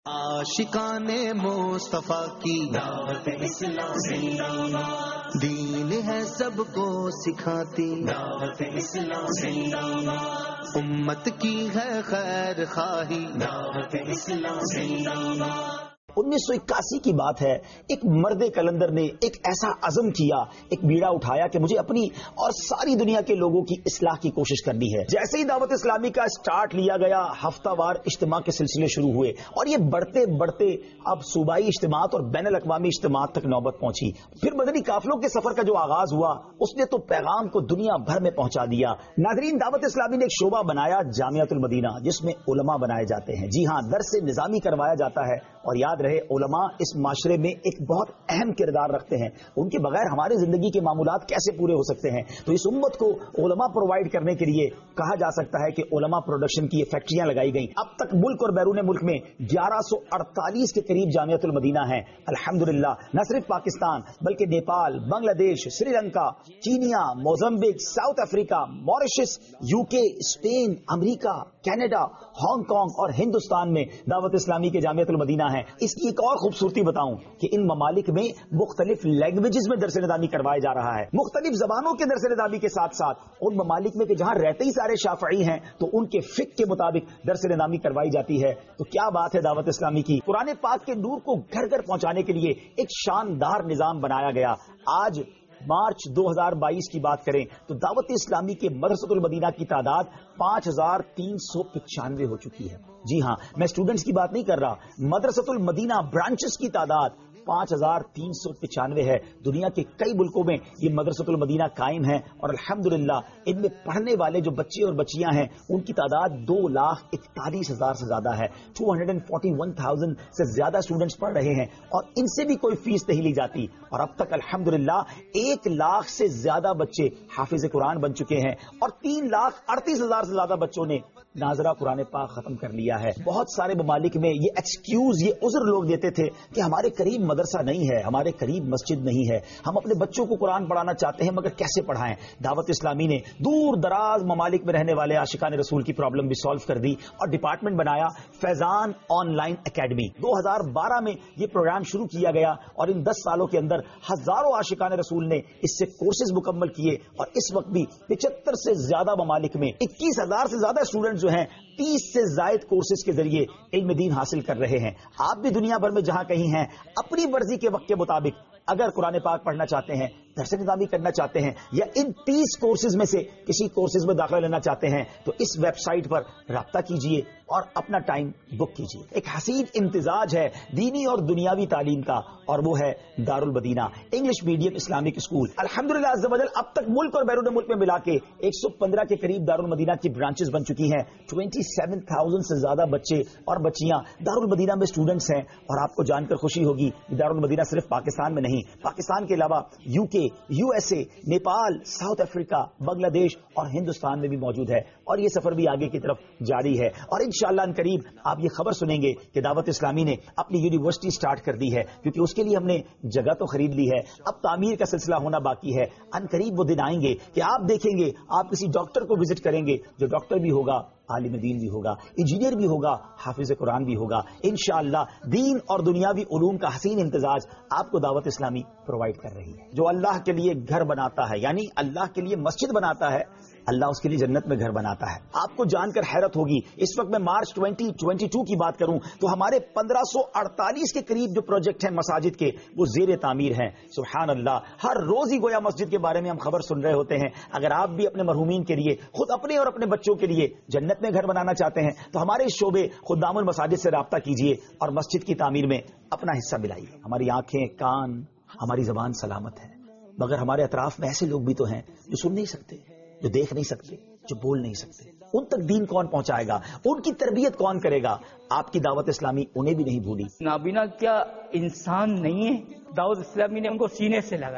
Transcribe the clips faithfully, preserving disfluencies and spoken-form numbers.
आशिकाने मुस्तफा की दावत इस्लाम जिंदाबाद, दीन है सबको सिखाती दावत इस्लाम जिंदाबाद, उम्मत की है खैर खाही दावत इस्लाम जिंदाबाद। उन्नीस सौ इक्यासी की बात है, एक मर्द कलंदर ने एक ऐसा अज़म किया, एक बीड़ा उठाया कि मुझे अपनी और सारी दुनिया के लोगों की इस्लाह की कोशिश करनी है। जैसे ही दावत इस्लामी का स्टार्ट लिया गया, हफ्तावार इज्तिमा के सिलसिले शुरू हुए और ये बढ़ते बढ़ते अब सूबाई इज्तिमात और बैनुल अक़वामी इज्तिमात तक नौबत पहुंची। फिर मदनी काफिलों के सफर का जो आगाज हुआ, उसने तो पैगाम को दुनिया भर में पहुंचा दिया। नाज़रीन, दावत इस्लामी ने एक शोबा बनाया जामियातुल मदीना, जिसमें उलमा बनाए जाते हैं। जी हां, दर्स निज़ामी करवाया जाता है। और याद रहे, उलमा इस माशरे में एक बहुत अहम किरदार रखते हैं। उनके बगैर हमारी जिंदगी के मामूलात कैसे पूरे हो सकते हैं। तो इस उम्मत को उलमा प्रोवाइड करने के लिए कहा जा सकता है कि उलमा प्रोडक्शन की फैक्ट्रियां लगाई गई। अब तक मुल्क और बैरून मुल्क में ग्यारह सौ अड़तालीस के करीब जामियातुल मदीना है। अल्हम्दुलिल्लाह, न सिर्फ पाकिस्तान बल्कि Nepal, Bangladesh, Sri Lanka, Kenya, Mozambique, South Africa, Mauritius, UK, Spain, America, Canada, Hong Kong और हिंदुस्तान में दावत इस्लामी के जामियातुल मदीना है। इसकी एक और खूबसूरती बताऊं कि इन ममालिक में मुख्तलिफ लैंग्वेजेस में दरस निज़ामी करवाया जा रहा है। मुख्तलिफ जबानों के दरस निज़ामी के साथ साथ उन ममालिक में कि जहां रहते ही सारे शाफई हैं, तो उनके फिक के मुताबिक दरस निज़ामी करवाई जाती है। तो क्या बात है दावत इस्लामी की। कुरान पाक के नूर को घर घर पहुंचाने के लिए एक शानदार निजाम बनाया गया। आज मार्च दो हज़ार बाईस की बात करें तो दावत इस्लामी के मदरसतुल मदीना की तादाद पांच हजार तीन सौ पिचानवे हो चुकी है। जी हां, मैं स्टूडेंट्स की बात नहीं कर रहा, मदरसतुल मदीना ब्रांचेस की तादाद पांच हजार तीन सौ पिचानवे है। दुनिया के कई मुल्कों में ये मदरसतुल मदीना कायम है और अल्हम्दुलिल्लाह इनमें पढ़ने वाले जो बच्चे और बच्चियां हैं, उनकी तादाद दो लाख इकतालीस हजार से ज्यादा है। Two hundred and forty one thousand से ज्यादा स्टूडेंट्स पढ़ रहे हैं और इनसे भी कोई फीस नहीं ली जाती। और अब तक अल्हम्दुलिल्लाह एक लाख से ज्यादा बच्चे हाफिज कुरान बन चुके हैं और तीन लाख अड़तीस हजार से ज्यादा बच्चों ने नाजरा कुरान पाक खत्म कर लिया है। बहुत सारे ममालिक में ये एक्सक्यूज, ये उज़्र लोग देते थे कि हमारे करीब मदरसा नहीं है, हमारे करीब मस्जिद नहीं है, हम अपने बच्चों को कुरान पढ़ाना चाहते हैं मगर कैसे पढ़ाएं। दावत इस्लामी ने दूर दराज ममालिक में रहने वाले आशिकान रसूल की प्रॉब्लम भी सॉल्व कर दी और डिपार्टमेंट बनाया फैजान ऑनलाइन एकेडमी। दो हज़ार बारह में ये प्रोग्राम शुरू किया गया और इन दस सालों के अंदर हजारों आशिकान रसूल ने इससे कोर्सेज मुकम्मल किए और इस वक्त भी पिछहत्तर से ज्यादा ममालिक में इक्कीस हजार से ज्यादा स्टूडेंट जो हैं तीस से जायद कोर्सेज के जरिए इल्म दीन हासिल कर रहे हैं। आप भी दुनिया भर में जहां कहीं हैं, अपनी मर्जी के वक्त के मुताबिक अगर कुरान पाक पढ़ना चाहते हैं, दरस निज़ामी करना चाहते हैं या इन तीस कोर्सेज में से किसी कोर्सेज में दाखिला लेना चाहते हैं, तो इस वेबसाइट पर राब्ता कीजिए और अपना टाइम बुक कीजिए। एक हसीन इम्तिजाज है दीनी और दुनियावी तालीम का और वो है Darul Madina English medium Islamic school. अल्हम्दुलिल्लाह अज़्ज़ा वजल अब तक मुल्क और बैरून मुल्क में मिला के एक सौ पंद्रह के करीब दारुल मदीना की ब्रांचेस बन चुकी हैं। सत्ताईस हज़ार से ज्यादा बच्चे और बच्चियां दारुल मदीना में स्टूडेंट्स हैं। और आपको जानकर खुशी होगी कि दारुल मदीना सिर्फ पाकिस्तान में नहीं, पाकिस्तान के अलावा UK, USA, Nepal, South Africa, Bangladesh और हिंदुस्तान में भी मौजूद है और ये सफर भी आगे की तरफ जारी है। और इंशाअल्लाह अन करीब आप ये खबर सुनेंगे कि दावत इस्लामी ने अपनी यूनिवर्सिटी स्टार्ट कर दी है, क्योंकि उसके लिए हमने जगह तो खरीद ली है, अब तामीर का सिलसिला होना बाकी है। अन करीब वो दिन आएंगे कि आप देखेंगे, आप किसी डॉक्टर को विजिट करेंगे जो डॉक्टर भी होगा, आलिम दीन भी होगा, इंजीनियर भी होगा, हाफिज कुरान भी होगा। इंशाअल्लाह दीन और दुनियावी उलूम का हसीन इम्तिजाज आपको दावत इस्लामी प्रोवाइड कर रही है। जो अल्लाह के लिए घर बनाता है, यानी अल्लाह के लिए मस्जिद बनाता है, अल्लाह उसके लिए जन्नत में घर बनाता है। आपको जानकर हैरत होगी, इस वक्त मैं मार्च दो हज़ार बाईस की बात करूं तो हमारे पंद्रह सौ अड़तालीस के करीब जो प्रोजेक्ट हैं मसाजिद के, वो जेर तामीर हैं। सुभान अल्लाह, हर रोज ही गोया मस्जिद के बारे में हम खबर सुन रहे होते हैं। अगर आप भी अपने मरहूमीन के लिए, खुद अपने और अपने बच्चों के लिए जन्नत में घर बनाना चाहते हैं तो हमारे इस शोबे खुदामुल मसाजिद से राब्ता कीजिए और मस्जिद की तामीर में अपना हिस्सा मिलाइए। हमारी आंखें, कान, हमारी जबान सलामत है, मगर हमारे अतराफ में ऐसे लोग भी तो हैं जो सुन नहीं सकते, जो देख नहीं सकते, जो बोल नहीं सकते। उन तक दीन कौन पहुंचाएगा, उनकी तरबियत कौन करेगा। आपकी दावत इस्लामी उन्हें भी नहीं भूली। नाबीना क्या इंसान नहीं है? दावत इस्लामी ने उनको सीने से लगाया।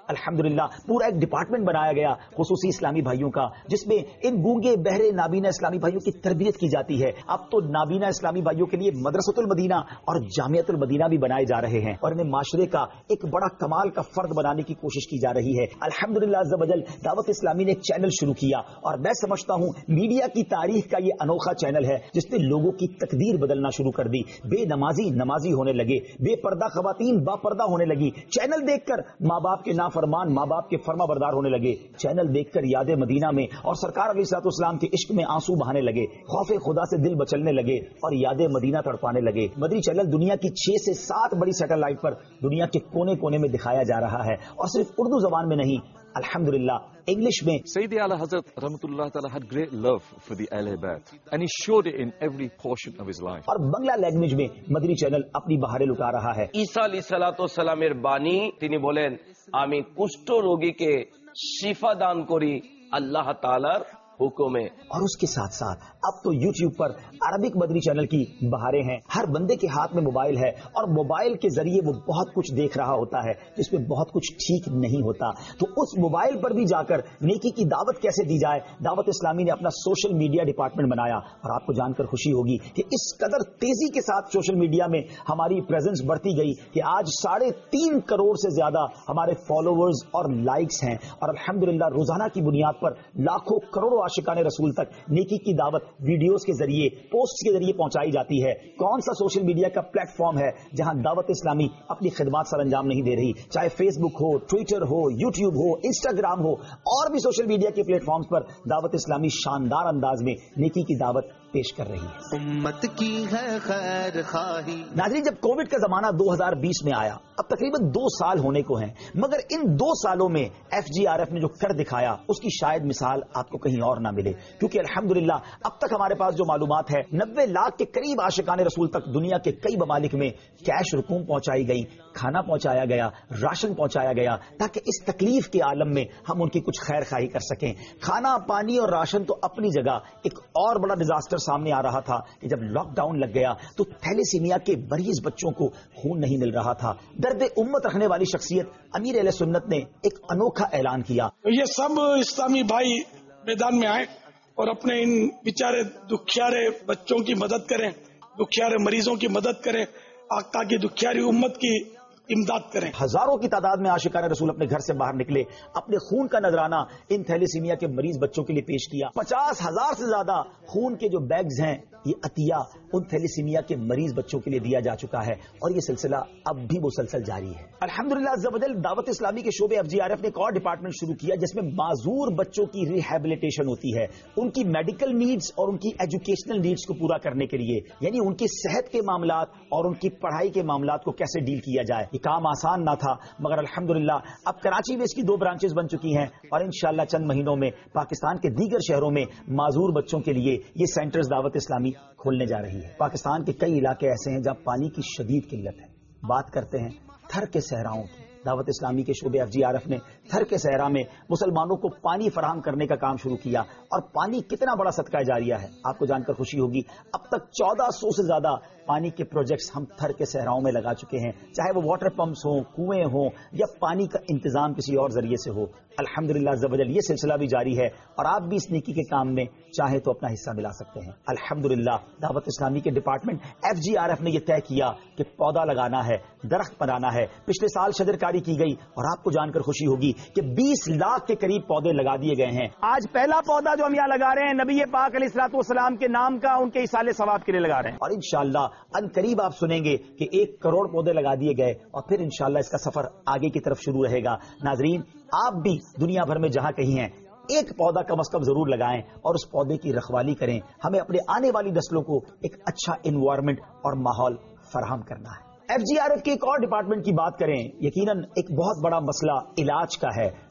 الحمدللہ پورا ایک ڈپارٹمنٹ بنایا گیا خصوصی اسلامی بھائیوں کا، جس میں ان گونگے بہرے نابینا اسلامی بھائیوں کی تربیت کی جاتی ہے۔ اب تو نابینا اسلامی بھائیوں کے لیے مدرسۃ المدینہ اور جامعۃ المدینہ بھی بنائے جا رہے ہیں، اور انہیں معاشرے کا ایک بڑا کمال کا فرد بنانے کی کوشش کی جا رہی ہے۔ الحمدللہ عز و جل دعوت اسلامی نے ایک چینل شروع کیا، اور میں سمجھتا ہوں میڈیا کی تاریخ کا یہ انوکھا چینل ہے جس نے لوگوں کی تقدیر بدلنا شروع کر دی۔ بے نمازی نمازی ہونے لگے، بے پردہ خواتین با پردہ ہونے لگی، چینل دیکھ کر ماں باپ کے نافرمان ماں باپ کے فرما بردار ہونے لگے، چینل دیکھ کر یاد مدینہ میں اور سرکار علیہ الصلوۃ والسلام کے عشق میں آنسو بہانے لگے، خوف خدا سے دل بچلنے لگے اور یاد مدینہ تڑپانے لگے۔ مدنی چینل دنیا کی چھ سے سات بڑی سیٹلائٹ پر دنیا کے کونے کونے میں دکھایا جا رہا ہے، اور صرف اردو زبان میں نہیں، الحمدللہ انگلش میں۔ Sayyidi Ala Hazrat Rahmatullah Ta'ala had great love for the Ahl Bayt and he showed it in every portion of his life. اور بنگلہ لینگویج میں مدنی چینل اپنی بہاریں لٹا رہا ہے۔ ঈসা আলাইহিস সালাতু ওয়াসালামের বাণী, তিনি বলেন আমি কুষ্ঠ রোগীকে শিফা দান করি আল্লাহ তাআলার হুকুমে। اور اس کے ساتھ ساتھ اب تو یوٹیوب پر عربک مدنی چینل کی بہاریں ہیں۔ ہر بندے کے ہاتھ میں موبائل ہے، اور موبائل کے ذریعے وہ بہت کچھ دیکھ رہا ہوتا ہے جس میں بہت کچھ ٹھیک نہیں ہوتا، تو اس موبائل پر بھی جا کر نیکی کی دعوت کیسے دی جائے، دعوت اسلامی نے اپنا سوشل میڈیا ڈپارٹمنٹ بنایا۔ اور آپ کو جان کر خوشی ہوگی کہ اس قدر تیزی کے ساتھ سوشل میڈیا میں ہماری پریزنس بڑھتی گئی کہ آج ساڑھے تین کروڑ سے زیادہ ہمارے فالوورز اور لائکس ہیں، اور الحمدللہ روزانہ کی بنیاد پر لاکھوں کروڑوں عاشقان رسول تک نیکی کی دعوت ویڈیوز کے ذریعے پوسٹ کے ذریعے پہنچائی جاتی ہے۔ کون سا سوشل میڈیا کا پلیٹ فارم ہے جہاں دعوت اسلامی اپنی خدمات سر انجام نہیں دے رہی؟ چاہے فیس بک ہو، ٹویٹر ہو، یوٹیوب ہو، انسٹاگرام ہو، اور بھی سوشل میڈیا کے پلیٹ فارمز پر دعوت اسلامی شاندار انداز میں نیکی کی دعوت پیش کر رہی ہے۔ امت کی ہے خیر خواہی۔ ناظرین، جب کووڈ کا زمانہ دو ہزار بیس میں آیا، اب تقریباً دو سال ہونے کو ہیں، مگر ان دو سالوں میں ایف جی آر ایف نے جو کر دکھایا اس کی شاید مثال آپ کو کہیں اور نہ ملے، کیونکہ الحمدللہ اب تک ہمارے پاس جو معلومات ہے نبے لاکھ کے قریب عاشقان رسول تک دنیا کے کئی ممالک میں کیش رقوم پہنچائی گئی، کھانا پہنچایا گیا، راشن پہنچایا گیا، تاکہ اس تکلیف کے عالم میں ہم ان کی کچھ خیر خواہی کر سکیں۔ کھانا پانی اور راشن تو اپنی جگہ، ایک اور بڑا ڈیزاسٹر سامنے آ رہا تھا کہ جب لاک ڈاؤن لگ گیا تو تھیلیسیمیا کے مریض بچوں کو خون نہیں مل رہا تھا۔ درد امت رکھنے والی شخصیت امیر اہل سنت نے ایک انوکھا اعلان کیا۔ یہ سب اسلامی بھائی میدان میں آئے اور اپنے ان بیچارے دکھیارے بچوں کی مدد کریں، دکھیارے مریضوں کی مدد کریں، آقا کی دکھیاری امت کی امداد کریں۔ ہزاروں کی تعداد میں عاشقان رسول اپنے گھر سے باہر نکلے، اپنے خون کا نذرانہ ان تھیلیسیمیا کے مریض بچوں کے لیے پیش کیا۔ پچاس ہزار سے زیادہ خون کے جو بیگز ہیں یہ عطیہ ان تھیلیسیمیا کے مریض بچوں کے لیے دیا جا چکا ہے، اور یہ سلسلہ اب بھی مسلسل جاری ہے۔ الحمدللہ عز و جل دعوت اسلامی کے شعبے ایف جی آر ایف نے ایک اور ڈپارٹمنٹ شروع کیا جس میں معذور بچوں کی ریہیبلیٹیشن ہوتی ہے، ان کی میڈیکل نیڈز اور ان کی ایجوکیشنل نیڈز کو پورا کرنے کے لیے، یعنی ان کی صحت کے معاملات اور ان کی پڑھائی کے معاملات کو کیسے ڈیل کیا جائے۔ یہ کام آسان نہ تھا، مگر الحمدللہ اب کراچی میں اس کی دو برانچز بن چکی ہیں، اور انشاءاللہ چند مہینوں میں پاکستان کے دیگر شہروں میں معذور بچوں کے لیے یہ سینٹرز دعوت اسلامی کھولنے جا رہی ہے۔ پاکستان کے کئی علاقے ایسے ہیں جہاں پانی کی شدید قلت ہے۔ بات کرتے ہیں تھر کے صحراؤں کی۔ دعوت اسلامی کے شعبے ایف جی آر ایف نے تھر کے صحرا میں مسلمانوں کو پانی فراہم کرنے کا کام شروع کیا، اور پانی کتنا بڑا صدقہ جاریہ ہے آپ کو جان کر خوشی ہوگی۔ اب تک چودہ سو سے زیادہ پانی کے پروجیکٹس ہم تھر کے صحراؤں میں لگا چکے ہیں، چاہے وہ واٹر پمپس ہوں، کنویں ہوں، یا پانی کا انتظام کسی اور ذریعے سے ہو۔ الحمدللہ عز و جل یہ سلسلہ بھی جاری ہے، اور آپ بھی اس نیکی کے کام میں چاہیں تو اپنا حصہ ملا سکتے ہیں۔ الحمدللہ دعوت اسلامی کے department F G R F نے یہ طے کیا کہ پودا لگانا ہے، درخت بنانا ہے۔ پچھلے سال شجرکاری کی گئی، اور آپ کو جان کر خوشی ہوگی کہ بیس لاکھ کے قریب پودے لگا دیے گئے ہیں۔ آج پہلا پودا جو ہم یہاں لگا رہے ہیں نبی پاک علیہ الصلوۃ والسلام کے نام کا، ان کے ایصال ثواب کے لیے لگا رہے ہیں، اور انشاءاللہ ان قریب آپ سنیں گے کہ ایک کروڑ پودے لگا دیے گئے، اور پھر انشاءاللہ اس کا سفر آگے کی طرف شروع رہے گا۔ ناظرین، آپ بھی دنیا بھر میں جہاں کہیں ہیں ایک پودا کم از کم ضرور لگائیں، اور اس پودے کی رکھوالی کریں۔ ہمیں اپنے آنے والی نسلوں کو ایک اچھا انوائرمنٹ اور ماحول فراہم کرنا ہے۔ ایف جی آر ایف کے ایک اور ڈپارٹمنٹ کی بات کریں، یقیناً ایک بہت بڑا مسئلہ علاج کا ہے۔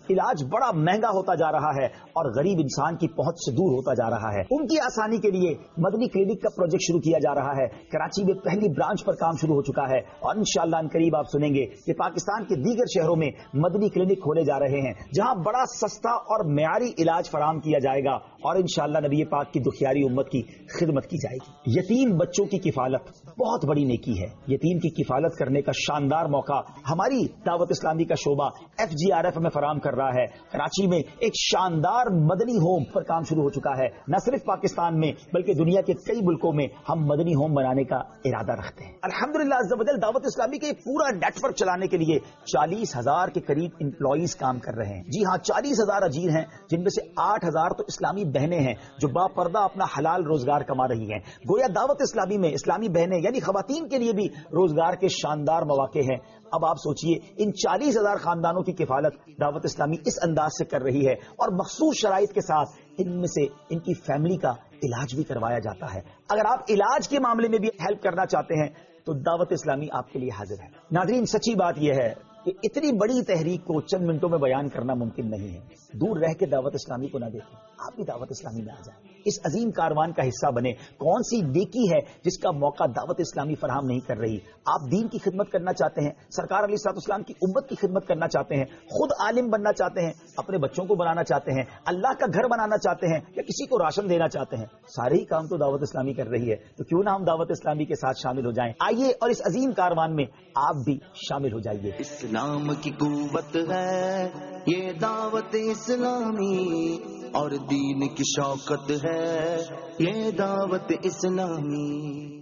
علاج بڑا مہنگا ہوتا جا رہا ہے اور غریب انسان کی پہنچ سے دور ہوتا جا رہا ہے. ان کی آسانی کے لیے مدنی کلینک کا پروجیکٹ شروع کیا جا رہا ہے. کراچی میں پہلی برانچ پر کام شروع ہو چکا ہے اور انشاءاللہ ان قریب آپ سنیں گے کہ پاکستان کے دیگر شہروں میں مدنی کلینک کھولے جا رہے ہیں جہاں بڑا سستا اور معیاری علاج فراہم کیا جائے گا اور انشاءاللہ نبی پاک کی دکھیاری امت کی خدمت کی جائے گی. یتیم بچوں کی کفالت بہت بڑی نیکی ہے. یتیم کی کفالت کرنے کا شاندار موقع ہماری دعوت اسلامی کا شعبہ ایف جی آر ایف میں فراہم کر رہا ہے. کراچی میں ایک شاندار مدنی ہوم پر کام شروع ہو چکا ہے. نہ صرف پاکستان میں بلکہ دنیا کے کئی ملکوں میں ہم مدنی ہوم بنانے کا ارادہ رکھتے ہیں. الحمدللہ عز و جل دعوت اسلامی کے پورا نیٹ ورک چلانے کے لیے چالیس ہزار کے قریب امپلائیز کام کر رہے ہیں. جی ہاں، چالیس ہزار اجیر ہیں جن میں سے آٹھ ہزار تو اسلامی بہنیں ہیں جو با پردہ اپنا حلال روزگار کما رہی ہیں. گویا دعوت اسلامی میں اسلامی بہنیں یعنی خواتین کے لیے بھی روزگار کے شاندار مواقع ہیں. اب آپ سوچئے ان چالیس ہزار خاندانوں کی کفالت دعوت اسلامی اس انداز سے کر رہی ہے اور مخصوص شرائط کے ساتھ ان میں سے ان کی فیملی کا علاج بھی کروایا جاتا ہے. اگر آپ علاج کے معاملے میں بھی ہیلپ کرنا چاہتے ہیں تو دعوت اسلامی آپ کے لیے حاضر ہے. ناظرین، سچی بات یہ ہے کہ اتنی بڑی تحریک کو چند منٹوں میں بیان کرنا ممکن نہیں ہے. دور رہ کے دعوت اسلامی کو نہ دیکھیں، آپ بھی دعوت اسلامی میں آ جائیں، اس عظیم کاروان کا حصہ بنے. کون سی نیکی ہے جس کا موقع دعوت اسلامی فراہم نہیں کر رہی؟ آپ دین کی خدمت کرنا چاہتے ہیں، سرکار علیہ الصلوۃ والسلام کی امت کی خدمت کرنا چاہتے ہیں، خود عالم بننا چاہتے ہیں، اپنے بچوں کو بنانا چاہتے ہیں، اللہ کا گھر بنانا چاہتے ہیں یا کسی کو راشن دینا چاہتے ہیں، سارے ہی کام تو دعوت اسلامی کر رہی ہے. تو کیوں نہ ہم دعوت اسلامی کے ساتھ شامل ہو جائیں. آئیے اور اس عظیم کاروان میں آپ بھی شامل ہو جائیے. اسلام کی قوت ہے یہ دعوت اسلامی اور دین کی شوکت ہے یہ دعوت اسلامی.